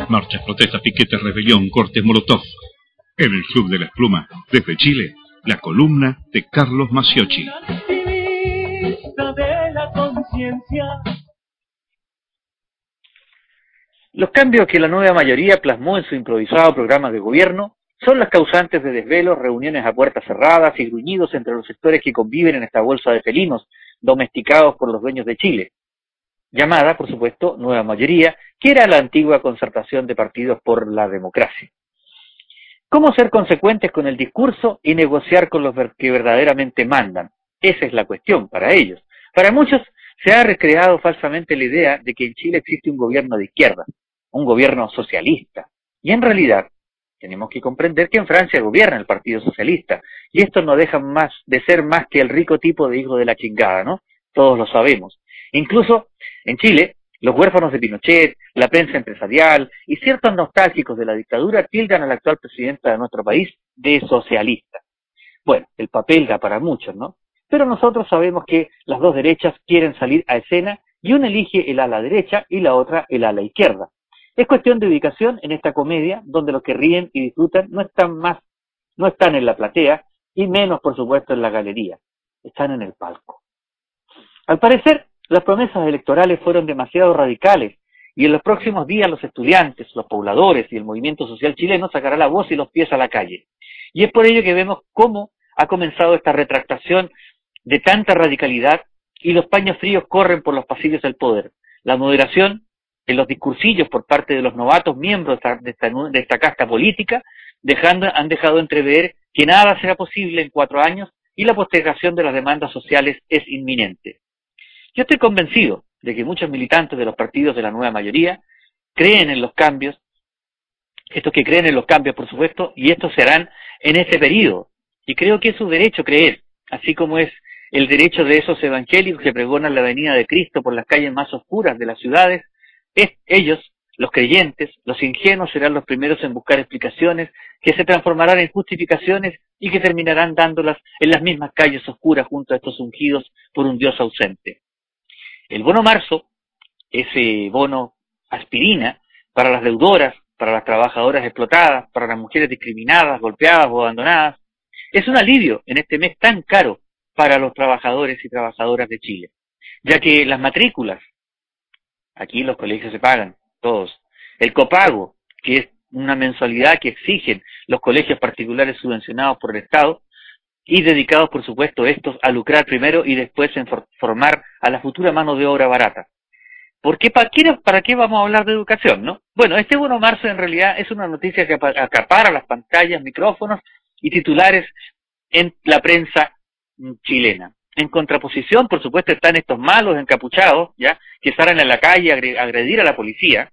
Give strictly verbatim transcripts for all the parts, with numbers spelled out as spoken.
Marchas, protestas, piquetes, rebelión, cortes, molotov. En el Club de la Espuma, desde Chile, la columna de Carlos Maciocchi. De la conciencia. Los cambios que la nueva mayoría plasmó en su improvisado programa de gobierno son las causantes de desvelos, reuniones a puertas cerradas y gruñidos entre los sectores que conviven en esta bolsa de felinos domesticados por los dueños de Chile, llamada, por supuesto, nueva mayoría, que era la antigua concertación de partidos por la democracia. ¿Cómo ser consecuentes con el discurso y negociar con los que verdaderamente mandan? Esa es la cuestión para ellos. Para muchos se ha recreado falsamente la idea de que en Chile existe un gobierno de izquierda, un gobierno socialista. Y en realidad tenemos que comprender que en Francia gobierna el Partido Socialista, y esto no deja más de ser más que el rico tipo de hijo de la chingada, ¿no? Todos lo sabemos. Incluso en Chile, los huérfanos de Pinochet, la prensa empresarial y ciertos nostálgicos de la dictadura tildan a la actual presidenta de nuestro país de socialista. Bueno, el papel da para muchos, ¿no? Pero nosotros sabemos que las dos derechas quieren salir a escena y una elige el ala derecha y la otra el ala izquierda. Es cuestión de ubicación en esta comedia donde los que ríen y disfrutan no están más, no están en la platea y menos, por supuesto, en la galería. Están en el palco. Al parecer, las promesas electorales fueron demasiado radicales y en los próximos días los estudiantes, los pobladores y el movimiento social chileno sacará la voz y los pies a la calle. Y es por ello que vemos cómo ha comenzado esta retractación de tanta radicalidad y los paños fríos corren por los pasillos del poder. La moderación en los discursillos por parte de los novatos miembros de esta, de esta casta política dejando, han dejado entrever que nada será posible en cuatro años y la postergación de las demandas sociales es inminente. Yo estoy convencido de que muchos militantes de los partidos de la nueva mayoría creen en los cambios, estos que creen en los cambios, por supuesto, y estos se harán en este periodo. Y creo que es su derecho creer, así como es el derecho de esos evangélicos que pregonan la venida de Cristo por las calles más oscuras de las ciudades. Es, ellos, los creyentes, los ingenuos, serán los primeros en buscar explicaciones que se transformarán en justificaciones y que terminarán dándolas en las mismas calles oscuras junto a estos ungidos por un Dios ausente. El bono marzo, ese bono aspirina para las deudoras, para las trabajadoras explotadas, para las mujeres discriminadas, golpeadas o abandonadas, es un alivio en este mes tan caro para los trabajadores y trabajadoras de Chile, ya que las matrículas, aquí los colegios se pagan, todos, el copago, que es una mensualidad que exigen los colegios particulares subvencionados por el Estado, y dedicados, por supuesto, estos a lucrar primero y después en for formar a la futura mano de obra barata. ¿Por qué, para, qué, ¿Para qué vamos a hablar de educación, no? Bueno, este bono marzo en realidad es una noticia que acapara las pantallas, micrófonos y titulares en la prensa chilena. En contraposición, por supuesto, están estos malos encapuchados, ya, que salen a la calle a agredir a la policía,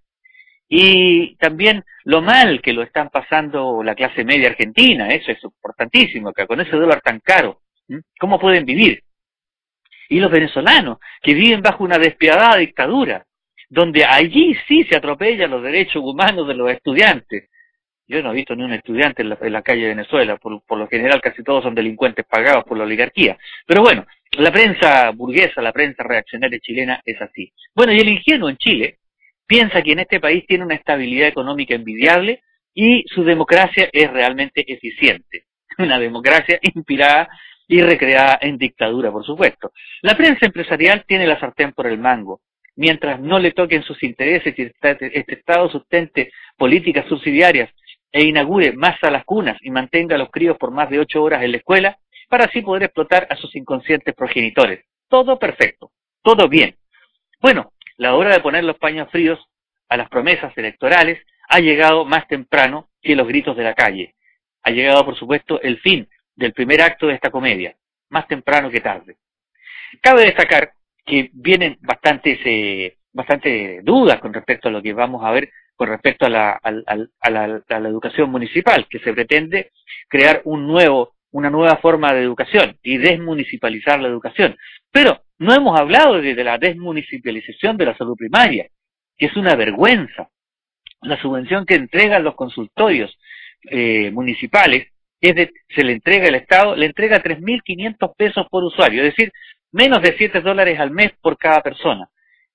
y también lo mal que lo están pasando la clase media argentina. Eso es importantísimo, que con ese dólar tan caro, ¿sí? ¿Cómo pueden vivir? Y los venezolanos, que viven bajo una despiadada dictadura, donde allí sí se atropellan los derechos humanos de los estudiantes. Yo no he visto ni un estudiante en la, en la calle de Venezuela, por, por lo general casi todos son delincuentes pagados por la oligarquía. Pero bueno, la prensa burguesa, la prensa reaccionaria chilena es así. Bueno, y el ingenuo en Chile piensa que en este país tiene una estabilidad económica envidiable y su democracia es realmente eficiente. Una democracia inspirada y recreada en dictadura, por supuesto. La prensa empresarial tiene la sartén por el mango. Mientras no le toquen sus intereses y este Estado sustente políticas subsidiarias e inaugure más salas cunas y mantenga a los críos por más de ocho horas en la escuela, para así poder explotar a sus inconscientes progenitores. Todo perfecto, todo bien. Bueno, la hora de poner los paños fríos a las promesas electorales ha llegado más temprano que los gritos de la calle. Ha llegado, por supuesto, el fin del primer acto de esta comedia, más temprano que tarde. Cabe destacar que vienen bastantes, eh, bastantes dudas con respecto a lo que vamos a ver con respecto a la, a, a, la, a la educación municipal, que se pretende crear un nuevo, una nueva forma de educación y desmunicipalizar la educación. Pero no hemos hablado de, de la desmunicipalización de la salud primaria, que es una vergüenza. La subvención que entregan los consultorios eh, municipales, es de, se le entrega el Estado, le entrega tres mil quinientos pesos por usuario, es decir, menos de siete dólares al mes por cada persona.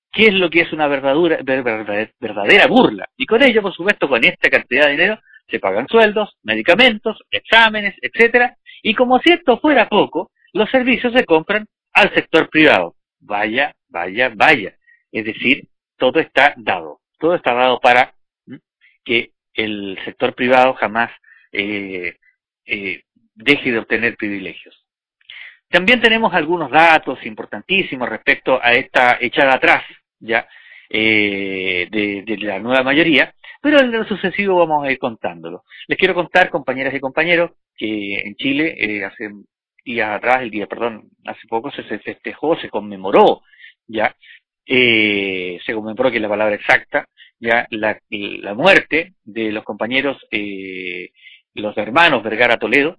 qué es lo que es una verdadera, verdadera burla. Y con ello, por supuesto, con esta cantidad de dinero se pagan sueldos, medicamentos, exámenes, etcétera. Y como si esto fuera poco, los servicios se compran al sector privado. Vaya, vaya, vaya. Es decir, todo está dado. Todo está dado para que el sector privado jamás eh, eh, deje de obtener privilegios. También tenemos algunos datos importantísimos respecto a esta echada atrás ya eh, de, de la nueva mayoría, pero en lo sucesivo vamos a ir contándolo. Les quiero contar, compañeras y compañeros, que en Chile eh, hace días atrás, el día, perdón, hace poco se, se festejó, se conmemoró, ya, eh, se conmemoró, que es la palabra exacta, ya la, la muerte de los compañeros, eh, los hermanos Vergara Toledo,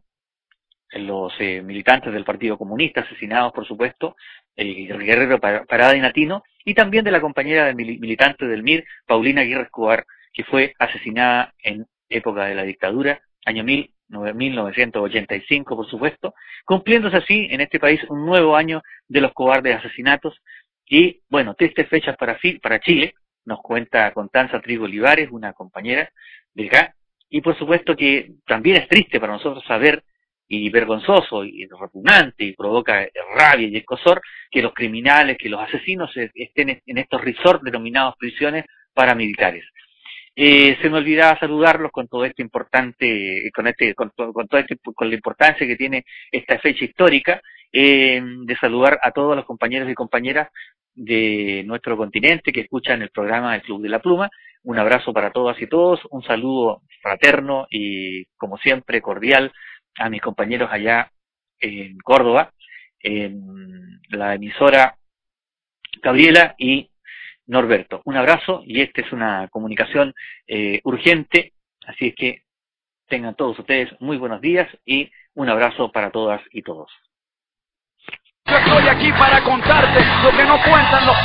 los eh, militantes del Partido Comunista, asesinados por supuesto, eh, Guerrero Parada y Natino, y también de la compañera del mil, militante del M I R, Paulina Aguirre Escobar, que fue asesinada en época de la dictadura, año mil novecientos ochenta y cinco, por supuesto, cumpliéndose así en este país un nuevo año de los cobardes asesinatos. Y bueno, tristes fechas para, para Chile, nos cuenta Constanza Trigo Olivares, una compañera de acá, y por supuesto que también es triste para nosotros saber, y vergonzoso y repugnante, y provoca rabia y escozor, que los criminales, que los asesinos estén en estos resorts denominados prisiones paramilitares. Eh, se me olvidaba saludarlos con todo esto importante, con este, con, con todo este, con la importancia que tiene esta fecha histórica, eh, de saludar a todos los compañeros y compañeras de nuestro continente que escuchan el programa del Club de la Pluma. Un abrazo para todas y todos, un saludo fraterno y, como siempre, cordial a mis compañeros allá en Córdoba, en la emisora Gabriela y Norberto. Un abrazo, y esta es una comunicación eh, urgente, así es que tengan todos ustedes muy buenos días y un abrazo para todas y todos. Yo estoy aquí para contarte lo que no cuentan los